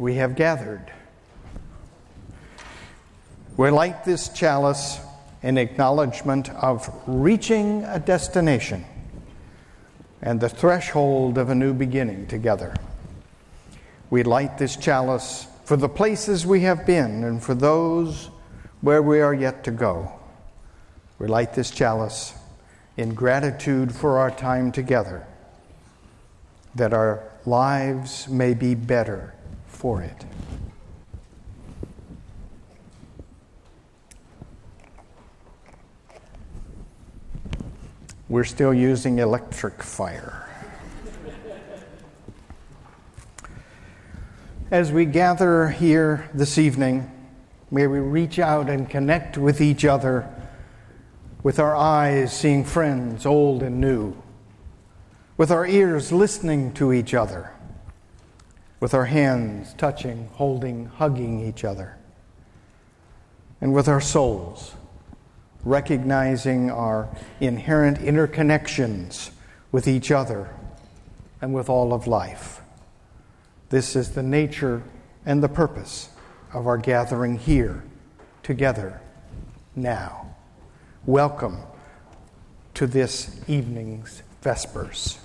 we have gathered. We light this chalice in acknowledgement of reaching a destination and the threshold of a new beginning together. We light this chalice for the places we have been and for those where we are yet to go. We light this chalice in gratitude for our time together, that our lives may be better for it. We're still using electric fire. As we gather here this evening, may we reach out and connect with each other, with our eyes seeing friends old and new, with our ears listening to each other, with our hands touching, holding, hugging each other, and with our souls recognizing our inherent interconnections with each other and with all of life. This is the nature and the purpose of our gathering here together now. Welcome to this evening's Vespers.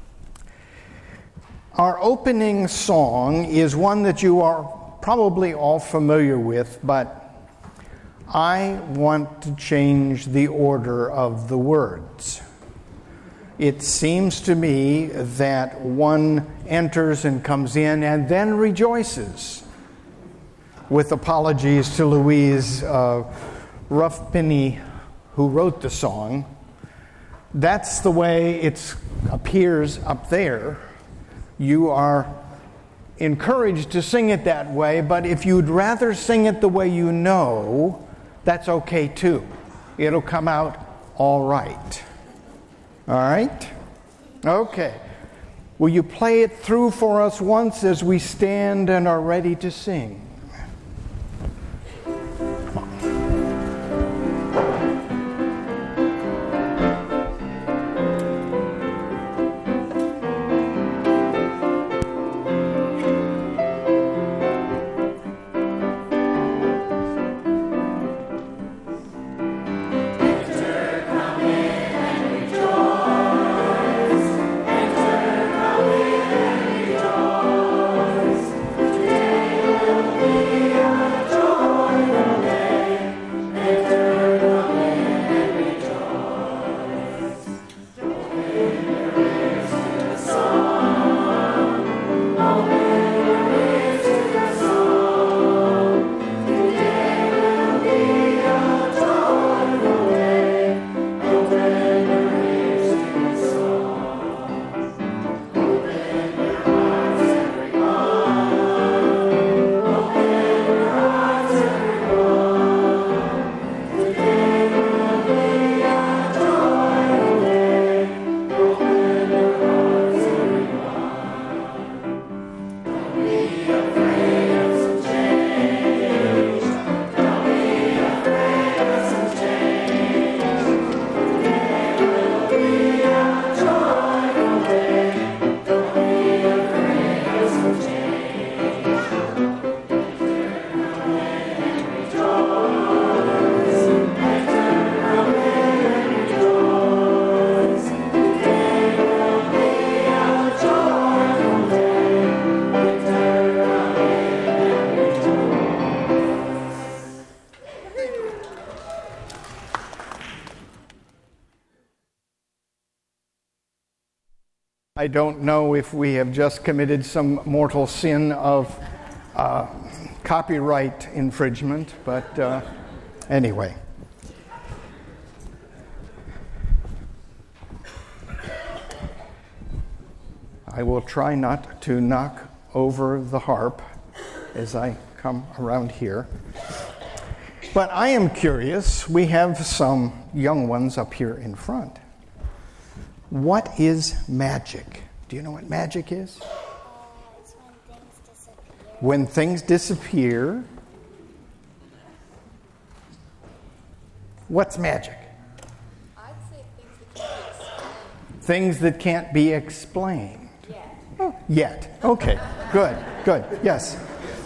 Our opening song is one that you are probably all familiar with, but I want to change the order of the words. It seems to me that one enters and comes in and then rejoices. With apologies to Louise Ruffpenny, who wrote the song. That's the way it appears up there. You are encouraged to sing it that way, but if you'd rather sing it the way you know, that's okay too. It'll come out all right. All right? Okay. Will you play it through for us once as we stand and are ready to sing? I don't know if we have just committed some mortal sin of copyright infringement, but anyway. I will try not to knock over the harp as I come around here. But I am curious, we have some young ones up here in front. What is magic? Do you know what magic is? It's when things disappear. When things disappear. What's magic? I'd say Things that can't be explained. Yeah. Oh, yet. Okay, good. Yes.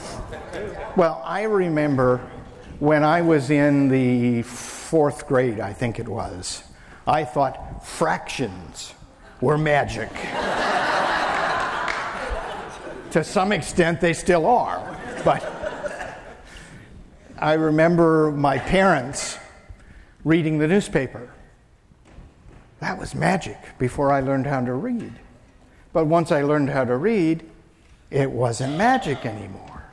Well, I remember when I was in the 4th grade, I think it was, I thought fractions were magic. To some extent, they still are. But I remember my parents reading the newspaper. That was magic before I learned how to read. But once I learned how to read, it wasn't magic anymore.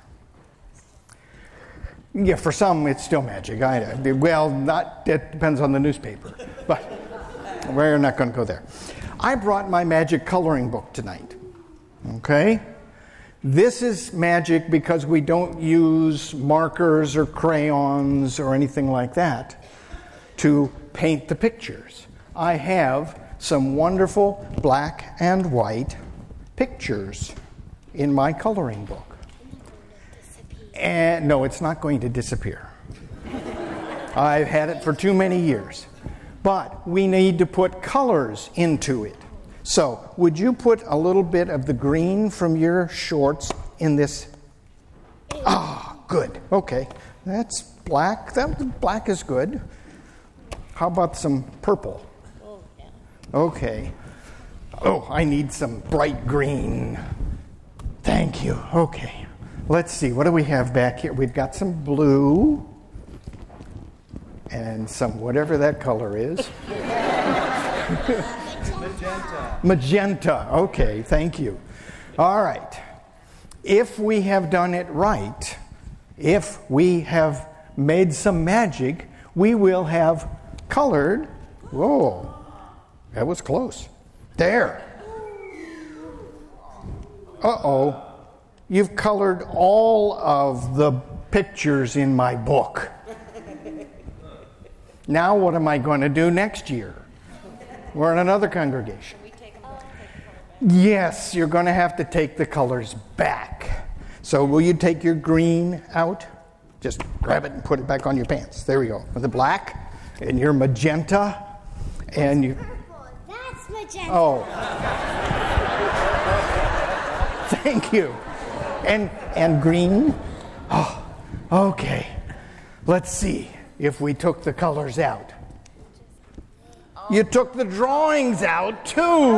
Yeah, for some, it's still magic. It depends on the newspaper. But we're not going to go there. I brought my magic coloring book tonight. Okay? This is magic because we don't use markers or crayons or anything like that to paint the pictures. I have some wonderful black and white pictures in my coloring book. And no, it's not going to disappear. I've had it for too many years. But we need to put colors into it. So, would you put a little bit of the green from your shorts in this? Ah, good. Okay. That's black. Black is good. How about some purple? Okay. Oh, I need some bright green. Thank you. Okay. Let's see. What do we have back here? We've got some blue and some whatever that color is. Magenta. Okay, thank you. All right. If we have done it right, if we have made some magic, we will have colored. Whoa, that was close. There. Uh-oh. You've colored all of the pictures in my book. Now what am I going to do next year? We're in another congregation. Yes, you're going to have to take the colors back. So will you take your green out? Just grab it and put it back on your pants. There we go. With the black and your magenta and you. That's magenta. Oh. Thank you. And green. Oh, okay. Let's see if we took the colors out. You took the drawings out, too.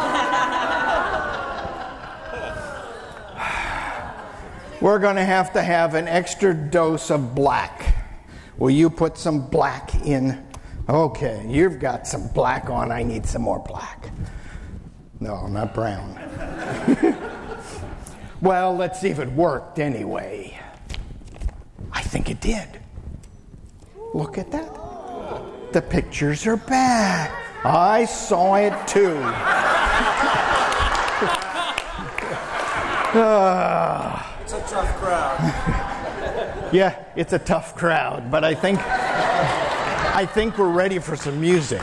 We're going to have an extra dose of black. Will you put some black in? Okay, you've got some black on. I need some more black. No, not brown. Well, let's see if it worked anyway. I think it did. Look at that. The pictures are back. I saw it too. It's a tough crowd. Yeah, it's a tough crowd, but I think we're ready for some music.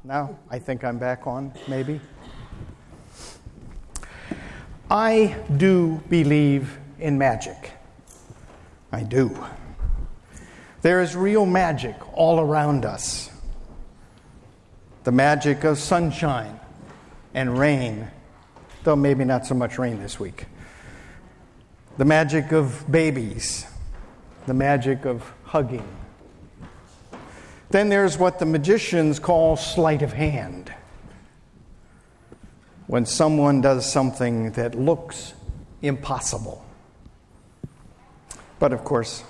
Now I think I'm back on, maybe. I do believe in magic. I do. There is real magic all around us. The magic of sunshine and rain, though maybe not so much rain this week. The magic of babies. The magic of hugging. Then there's what the magicians call sleight of hand. When someone does something that looks impossible. But of course,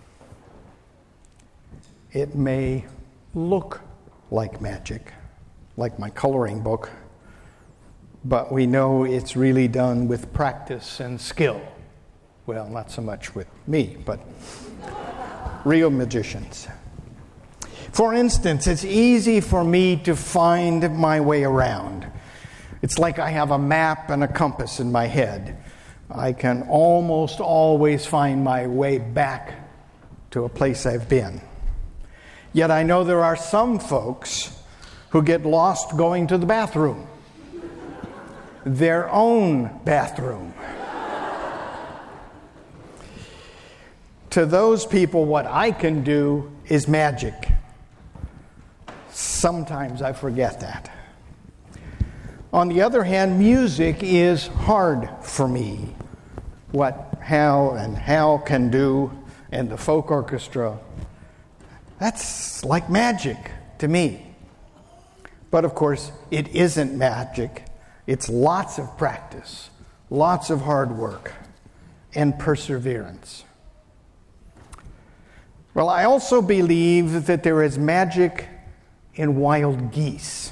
it may look like magic, like my coloring book, but we know it's really done with practice and skill. Well, not so much with me, but real magicians. For instance, it's easy for me to find my way around. It's like I have a map and a compass in my head. I can almost always find my way back to a place I've been. Yet I know there are some folks who get lost going to the bathroom. Their own bathroom. To those people, what I can do is magic. Sometimes I forget that. On the other hand, music is hard for me. What Hal can do and the folk orchestra, that's like magic to me. But of course, it isn't magic. It's lots of practice, lots of hard work, and perseverance. Well, I also believe that there is magic in wild geese.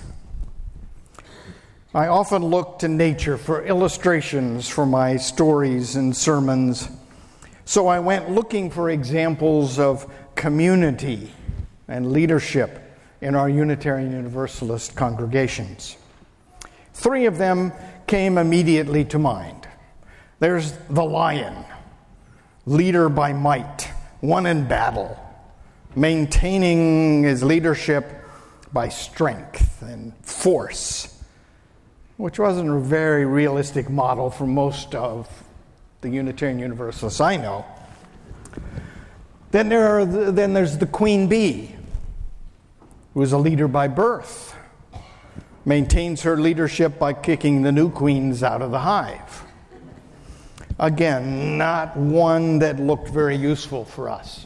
I often look to nature for illustrations for my stories and sermons, so I went looking for examples of community and leadership in our Unitarian Universalist congregations. 3 of them came immediately to mind. There's the lion, leader by might, won in battle, maintaining his leadership by strength and force, which wasn't a very realistic model for most of the Unitarian Universalists I know. Then there's the queen bee, who is a leader by birth, maintains her leadership by kicking the new queens out of the hive. Again, not one that looked very useful for us.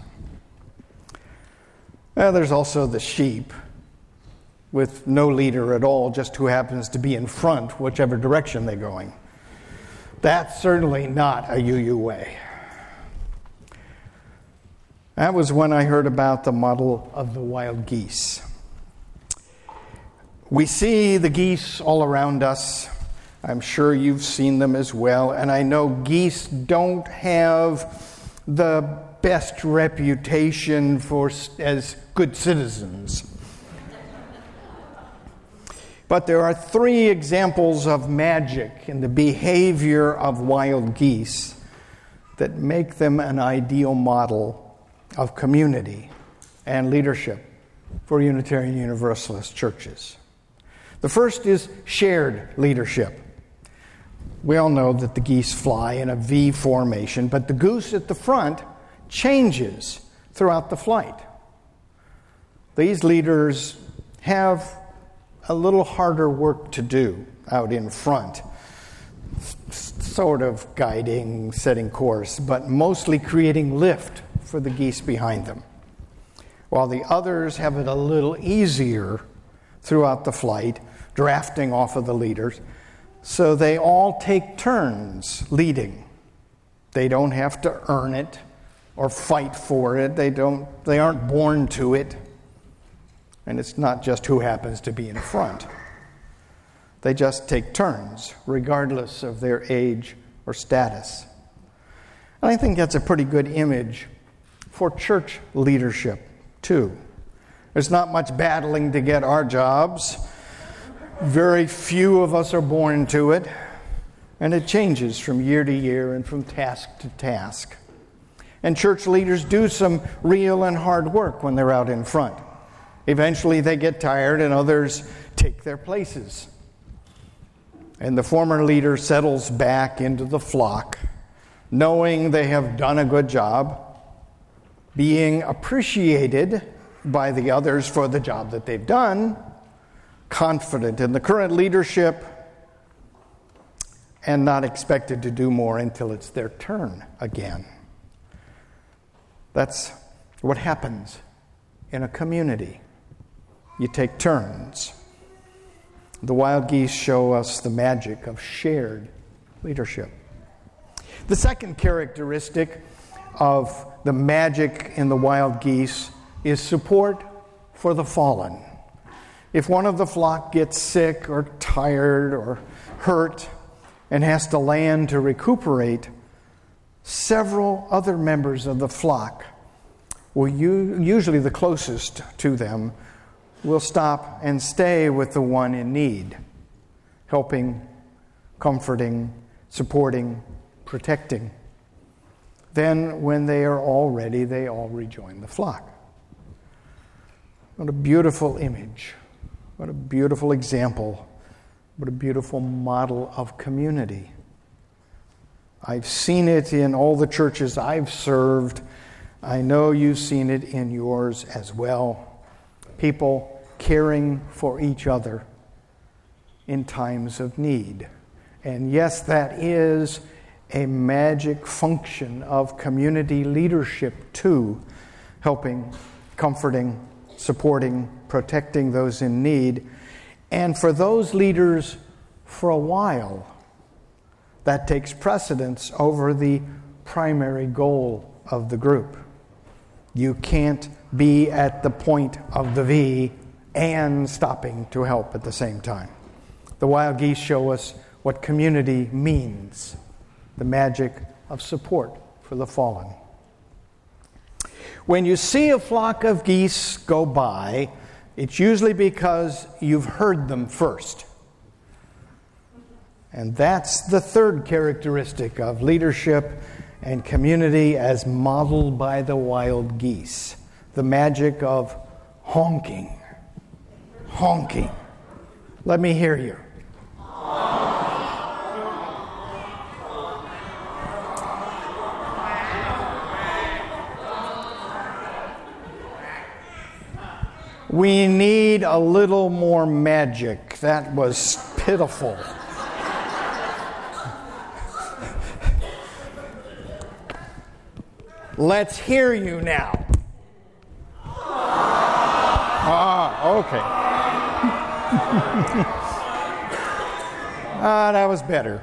There's also the sheep, with no leader at all, just who happens to be in front, whichever direction they're going. That's certainly not a UU way. That was when I heard about the model of the wild geese. We see the geese all around us. I'm sure you've seen them as well, and I know geese don't have the best reputation as good citizens. But there are 3 examples of magic in the behavior of wild geese that make them an ideal model of community and leadership for Unitarian Universalist churches. The first is shared leadership. We all know that the geese fly in a V formation, but the goose at the front changes throughout the flight. These leaders have a little harder work to do out in front, sort of guiding, setting course, but mostly creating lift for the geese behind them, while the others have it a little easier throughout the flight, drafting off of the leaders, so they all take turns leading. They don't have to earn it or fight for it. They aren't born to it. And it's not just who happens to be in front. They just take turns, regardless of their age or status. And I think that's a pretty good image for church leadership, too. There's not much battling to get our jobs. Very few of us are born to it. And it changes from year to year and from task to task. And church leaders do some real and hard work when they're out in front. Eventually they get tired and others take their places. And the former leader settles back into the flock, knowing they have done a good job, being appreciated by the others for the job that they've done, confident in the current leadership, and not expected to do more until it's their turn again. That's what happens in a community. You take turns. The wild geese show us the magic of shared leadership. The second characteristic of the magic in the wild geese is support for the fallen. If one of the flock gets sick or tired or hurt and has to land to recuperate, several other members of the flock, usually the closest to them, will stop and stay with the one in need, helping, comforting, supporting, protecting. Then, when they are all ready, they all rejoin the flock. What a beautiful image. What a beautiful example. What a beautiful model of community. I've seen it in all the churches I've served. I know you've seen it in yours as well. People caring for each other in times of need. And yes, that is a magic function of community leadership too, helping, comforting, supporting, protecting those in need. And for those leaders, for a while, that takes precedence over the primary goal of the group. You can't be at the point of the V and stopping to help at the same time. The wild geese show us what community means, the magic of support for the fallen. When you see a flock of geese go by, it's usually because you've heard them first. And that's the third characteristic of leadership and community as modeled by the wild geese, the magic of honking. Honking. Let me hear you. We need a little more magic. That was pitiful. Let's hear you now. Okay. That was better.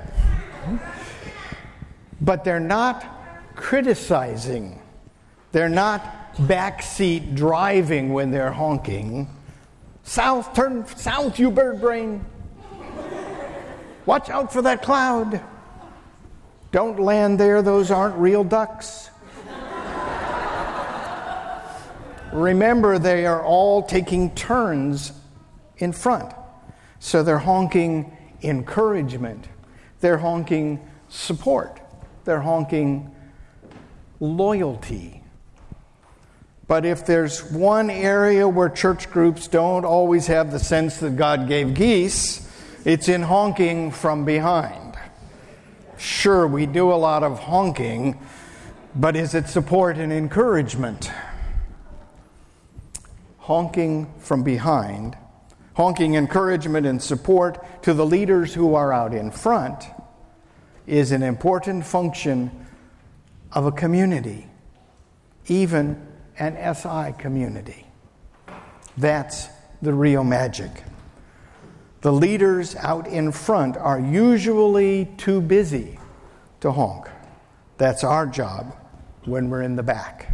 But they're not criticizing. They're not backseat driving when they're honking. South, turn south, you bird brain. Watch out for that cloud. Don't land there, those aren't real ducks. Remember, they are all taking turns in front. So they're honking encouragement. They're honking support. They're honking loyalty. But if there's one area where church groups don't always have the sense that God gave geese, it's in honking from behind. Sure, we do a lot of honking, but is it support and encouragement? Honking from behind, honking encouragement and support to the leaders who are out in front is an important function of a community, even an SI community. That's the real magic. The leaders out in front are usually too busy to honk. That's our job when we're in the back.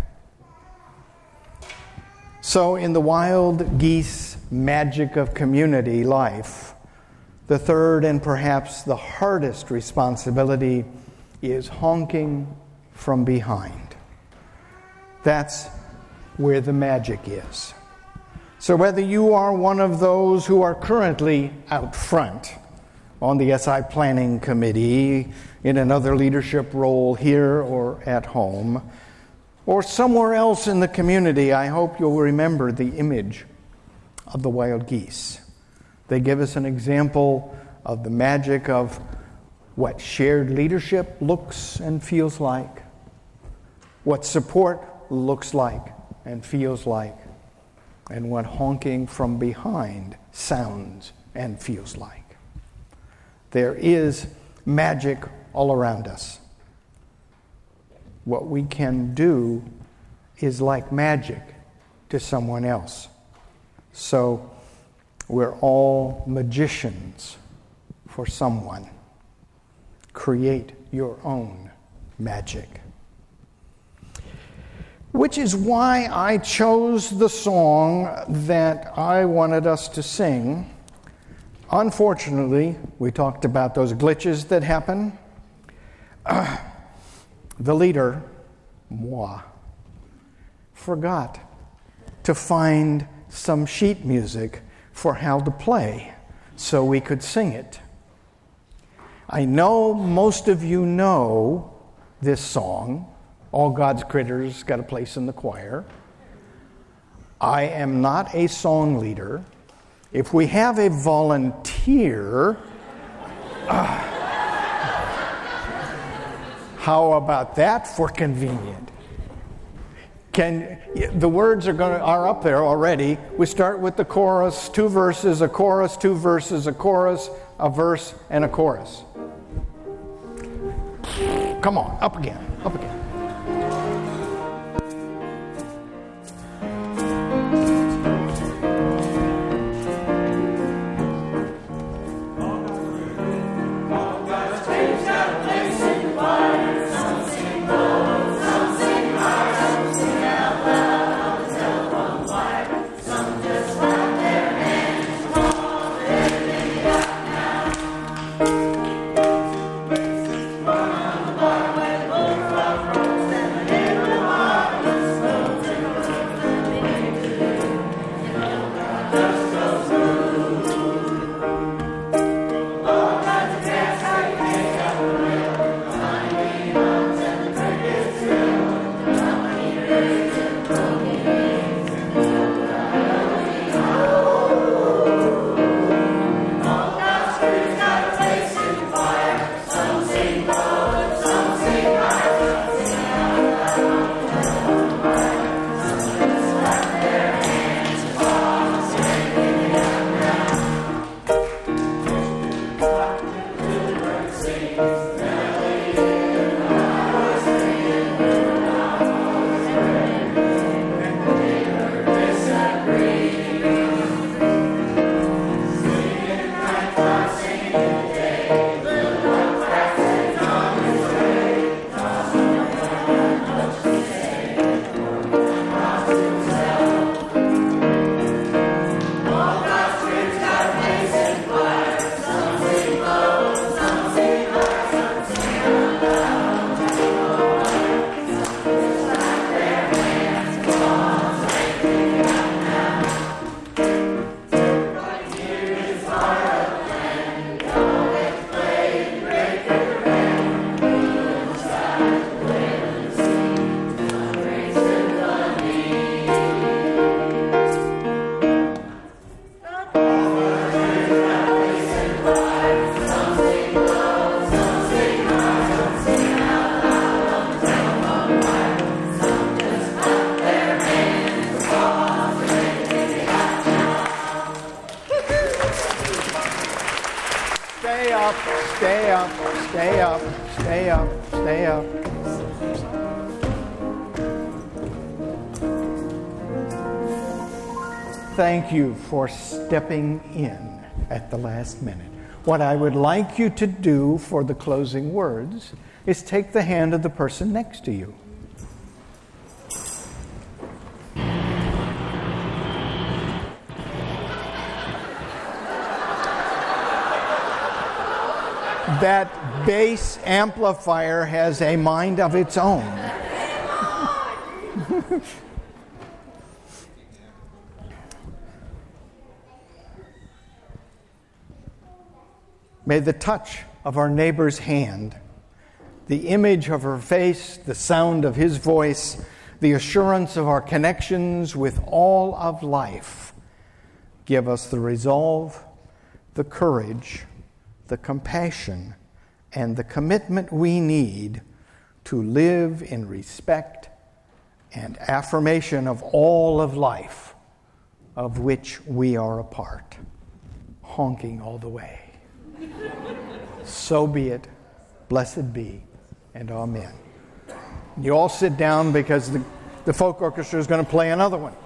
So in the wild geese magic of community life, the third and perhaps the hardest responsibility is honking from behind. That's where the magic is. So whether you are one of those who are currently out front on the SI Planning Committee, in another leadership role here or at home, or somewhere else in the community, I hope you'll remember the image of the wild geese. They give us an example of the magic of what shared leadership looks and feels like, what support looks like and feels like, and what honking from behind sounds and feels like. There is magic all around us. What we can do is like magic to someone else. So we're all magicians for someone. Create your own magic. Which is why I chose the song that I wanted us to sing. Unfortunately, we talked about those glitches that happen. The leader, moi, forgot to find some sheet music for how to play so we could sing it. I know most of you know this song, All God's Critters Got a Place in the Choir. I am not a song leader. If we have a volunteer, how about that for convenient? The words are up there already. We start with the chorus, 2 verses, a chorus, 2 verses, a chorus, a verse, and a chorus. Come on, up again, up again. Stay up, stay up, stay up, stay up. Thank you for stepping in at the last minute. What I would like you to do for the closing words is take the hand of the person next to you. That bass amplifier has a mind of its own. May the touch of our neighbor's hand, the image of her face, the sound of his voice, the assurance of our connections with all of life give us the resolve, the courage, the compassion, and the commitment we need to live in respect and affirmation of all of life, of which we are a part. Honking all the way. So be it, blessed be, and amen. You all sit down because the folk orchestra is going to play another one.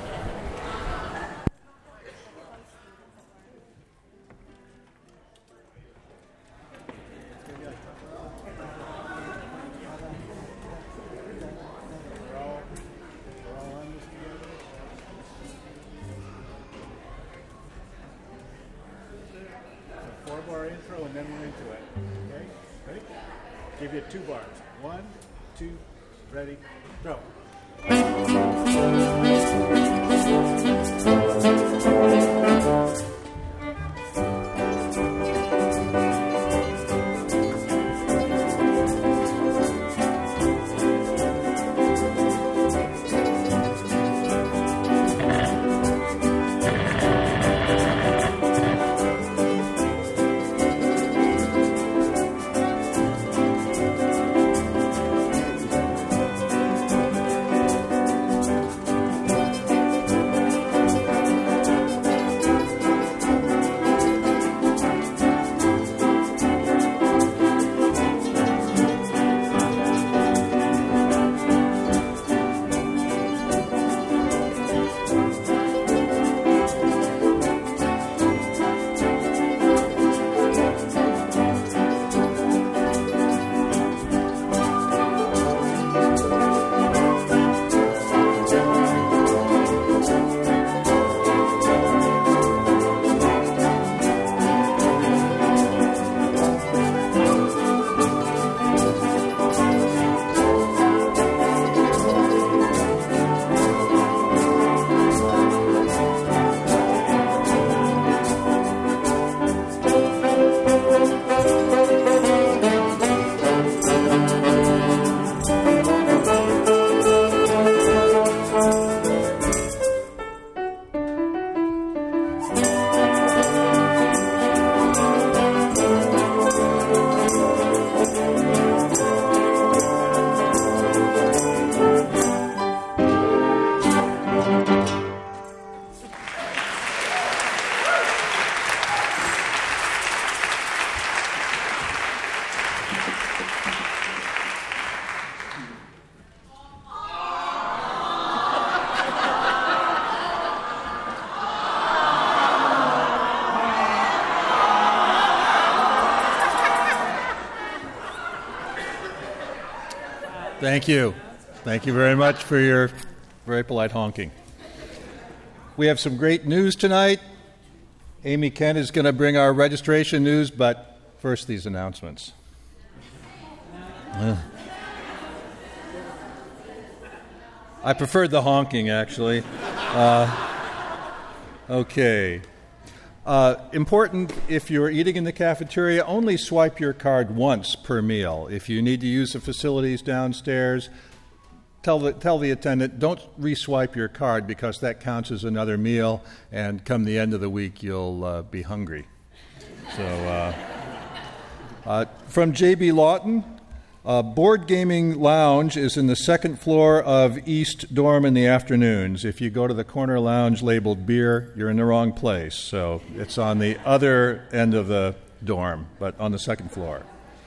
Four-bar intro and then we're into it. Okay? Ready? Give you 2 bars. 1, 2, ready, go. Thank you. Thank you very much for your very polite honking. We have some great news tonight. Amy Kent is going to bring our registration news, but first these announcements. I preferred the honking, actually. Okay. Important, if you're eating in the cafeteria, only swipe your card once per meal. If you need to use the facilities downstairs, tell the attendant, don't re-swipe your card because that counts as another meal, and come the end of the week, you'll be hungry. So, from J.B. Lawton, Board Gaming Lounge is in the second floor of East Dorm in the afternoons. If you go to the corner lounge labeled beer, you're in the wrong place. So it's on the other end of the dorm, but on the second floor.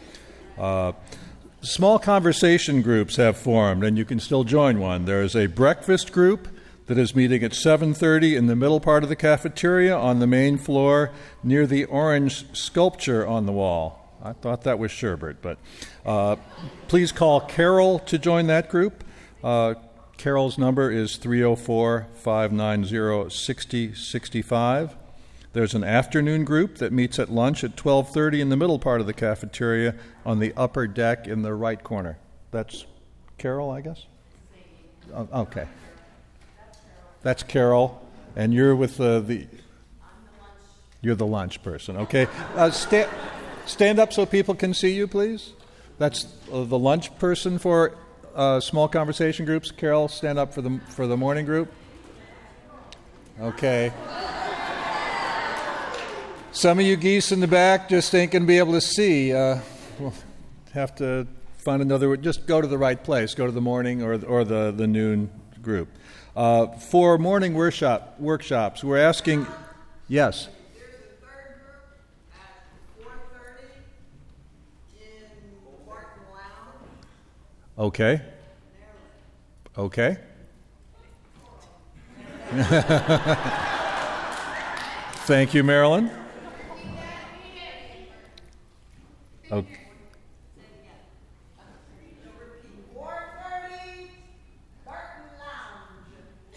Small conversation groups have formed, and you can still join one. There is a breakfast group that is meeting at 7:30 in the middle part of the cafeteria on the main floor near the orange sculpture on the wall. I thought that was sherbet, but please call Carol to join that group. Carol's number is 304-590-6065. There's an afternoon group that meets at lunch at 12:30 in the middle part of the cafeteria on the upper deck in the right corner. That's Carol, I guess? Okay. That's Carol, and you're with you're the lunch person, okay? Stand up so people can see you, please. That's the lunch person for small conversation groups. Carol, stand up for the morning group. Okay. Some of you geese in the back just ain't going to be able to see. We'll have to find another. Just go to the right place. Go to the morning or the noon group. For morning workshops, we're asking. Yes. There's a third group at 4:30 in Martin Lounge. Okay. Okay. Thank you, Marilyn. Okay. 4:30, Martin Lounge.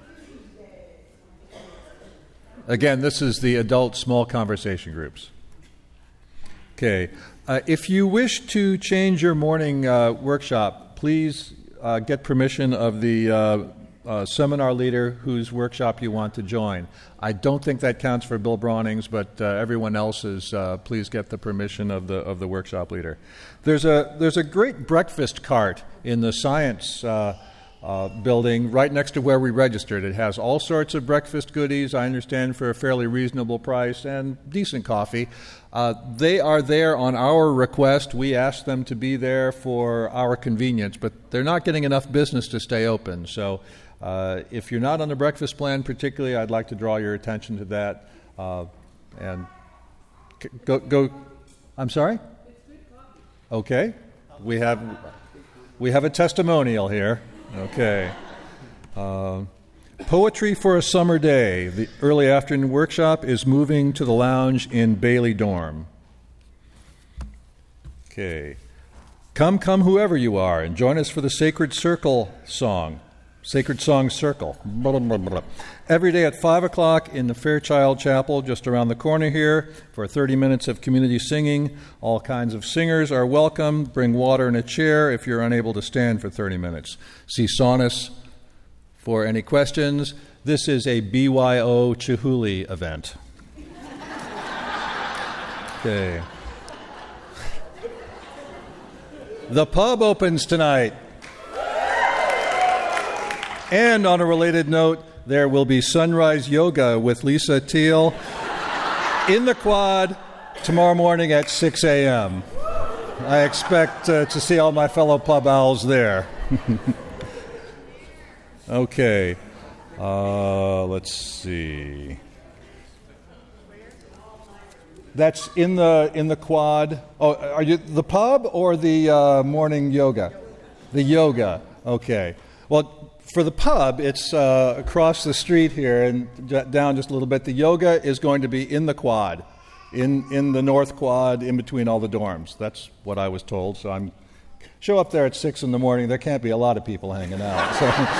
Again, this is the adult small conversation groups. Okay. If you wish to change your morning workshop, please get permission of the seminar leader whose workshop you want to join. I don't think that counts for Bill Brauning's, but everyone else's, please get the permission of the workshop leader. There's a great breakfast cart in the science building right next to where we registered. It has all sorts of breakfast goodies, I understand, for a fairly reasonable price and decent coffee. They are there on our request. We asked them to be there for our convenience, but they're not getting enough business to stay open. So if you're not on the breakfast plan particularly, I'd like to draw your attention to that. And go. I'm sorry? Okay. We have a testimonial here. Okay. Poetry for a Summer Day. The early afternoon workshop is moving to the lounge in Bailey Dorm. Okay. Come, whoever you are, and join us for the Sacred Circle song. Sacred Song Circle. Blah, blah, blah. Every day at 5 o'clock in the Fairchild Chapel, just around the corner here, for 30 minutes of community singing. All kinds of singers are welcome. Bring water and a chair if you're unable to stand for 30 minutes. See Saunas for any questions. This is a BYO Chihuly event. Okay. The pub opens tonight. And on a related note, there will be sunrise yoga with Lisa Teal in the quad tomorrow morning at 6 a.m. I expect to see all my fellow pub owls there. Okay. Let's see. That's in the quad. Oh, are you the pub or the morning yoga? The yoga. Okay. Well, for the pub, it's across the street here and down just a little bit. The yoga is going to be in the quad, in the north quad, in between all the dorms. That's what I was told. So show up there at 6 in the morning. There can't be a lot of people hanging out.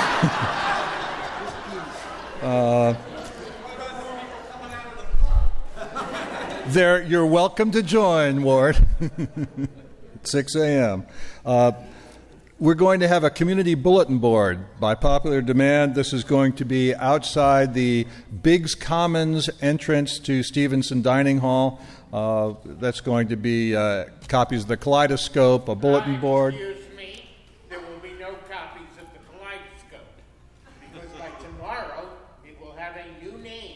So, you're welcome to join, Ward. At 6 a.m. We're going to have a community bulletin board by popular demand. This is going to be outside the Biggs Commons entrance to Stevenson Dining Hall. That's going to be copies of the Kaleidoscope, a bulletin board. Excuse me, there will be no copies of the Kaleidoscope, because by tomorrow it will have a new name.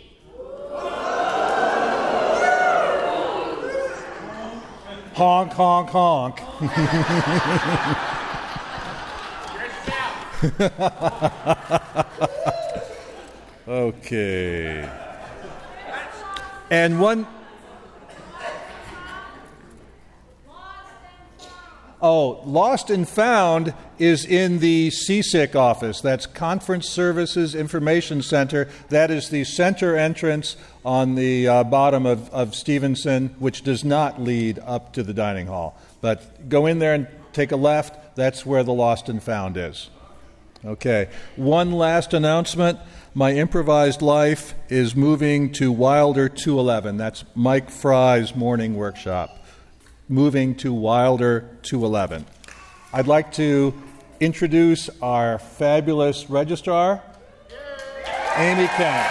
Honk, honk, honk. Okay. And one. Oh, Lost and Found is in the CSIC office. That's Conference Services Information Center. That is the center entrance on the bottom of Stevenson, which does not lead up to the dining hall. But go in there and take a left. That's where the Lost and Found is. Okay. One last announcement. My Improvised Life is moving to Wilder 211. That's Mike Fry's morning workshop. Moving to Wilder 211. I'd like to introduce our fabulous registrar, Amy Kent.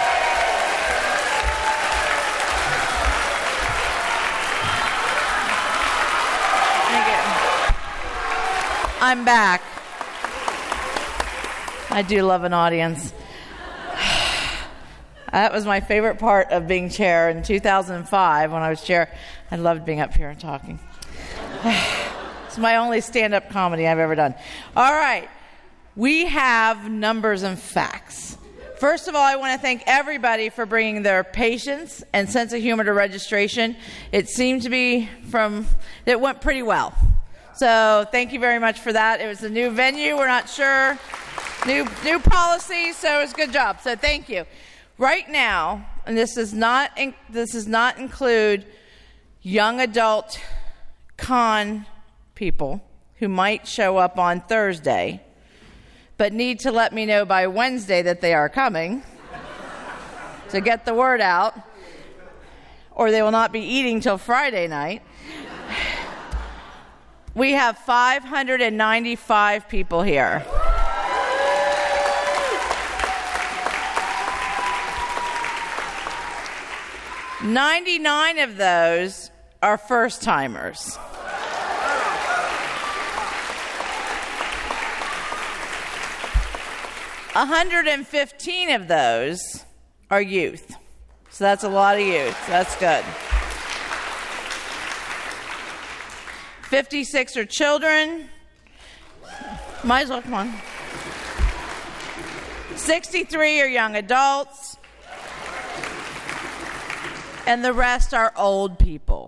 Thank you. I'm back. I do love an audience. That was my favorite part of being chair in 2005 when I was chair. I loved being up here and talking. It's my only stand-up comedy I've ever done. All right. We have numbers and facts. First of all, I want to thank everybody for bringing their patience and sense of humor to registration. It seemed to be it went pretty well. So thank you very much for that. It was a new venue. We're not sure. New policy, so it was a good job. So thank you. Right now, and this does not include young adult con people who might show up on Thursday, but need to let me know by Wednesday that they are coming to get the word out, or they will not be eating till Friday night. We have 595 people here. $99 of those are first-timers. $115 of those are youth. So that's a lot of youth. That's good. 56 are children. Might as well, come on. 63 are young adults. And the rest are old people.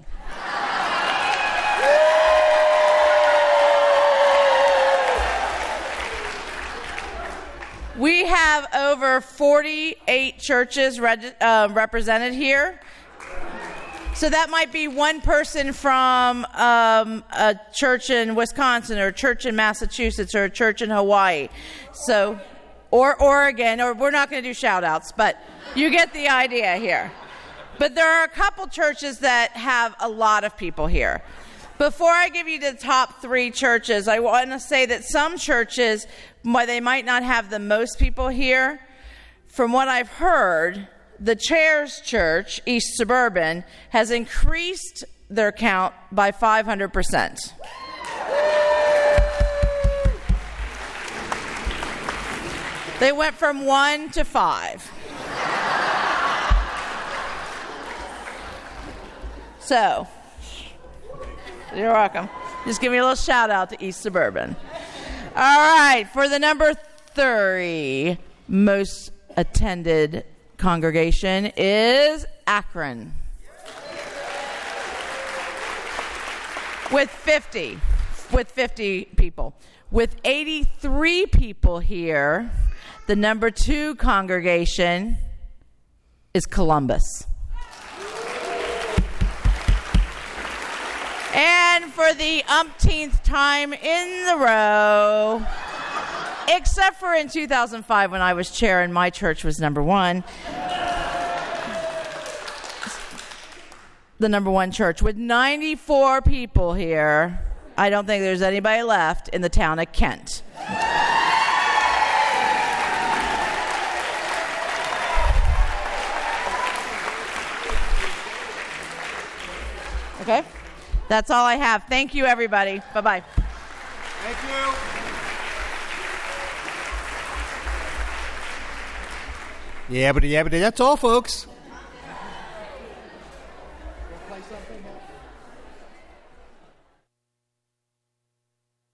We have over 48 churches represented here. So that might be one person from a church in Wisconsin or a church in Massachusetts or a church in Hawaii. So, or Oregon, or we're not going to do shout outs, but you get the idea here. But there are a couple churches that have a lot of people here. Before I give you the top 3 churches, I want to say that some churches, while they might not have the most people here, from what I've heard, the Chairs Church, East Suburban, has increased their count by 500%. They went from 1 to 5. So, you're welcome. Just give me a little shout out to East Suburban. All right, for the number 30 most attended congregation is Akron. With 50 people. With 83 people here, the number 2 congregation is Columbus. And for the umpteenth time in the row, except for in 2005 when I was chair and my church was number 1, the number 1 church with 94 people here, I don't think there's anybody left in the town of Kent. Okay? That's all I have. Thank you, everybody. Bye-bye. Thank you. Yabbity, yabbity. That's all, folks. Play something?